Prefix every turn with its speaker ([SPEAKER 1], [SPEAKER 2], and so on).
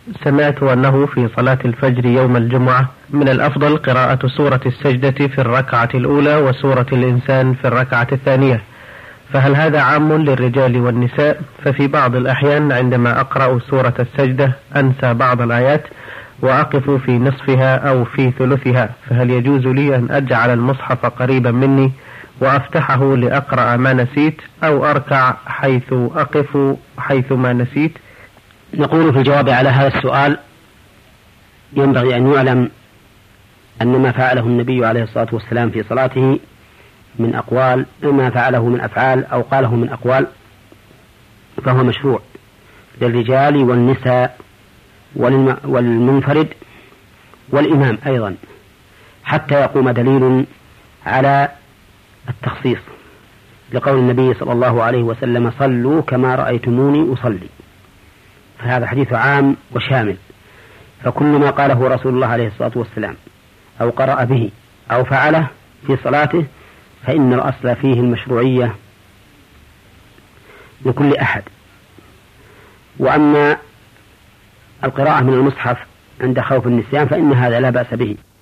[SPEAKER 1] سمعت أنه في صلاة الفجر يوم الجمعة من الأفضل قراءة سورة السجدة في الركعة الأولى وسورة الإنسان في الركعة الثانية، فهل هذا عام للرجال والنساء؟ ففي بعض الأحيان عندما أقرأ سورة السجدة أنسى بعض الآيات وأقف في نصفها أو في ثلثها، فهل يجوز لي أن أجعل المصحف قريبا مني وأفتحه لأقرأ ما نسيت، أو أركع حيث أقف حيث ما نسيت؟
[SPEAKER 2] نقول في الجواب على هذا السؤال: ينبغي أن يعلم أن ما فعله النبي عليه الصلاة والسلام في صلاته من أقوال، ما فعله من أفعال أو قاله من أقوال، فهو مشروع للرجال والنساء والمنفرد والإمام أيضا، حتى يقوم دليل على التخصيص، لقول النبي صلى الله عليه وسلم: صلوا كما رأيتموني أصلي. فهذا حديث عام وشامل، فكل ما قاله رسول الله عليه الصلاة والسلام أو قرأ به أو فعله في صلاته فإن الأصل فيه المشروعية لكل أحد. وأما القراءة من المصحف عند خوف النسيان فإن هذا لا بأس به.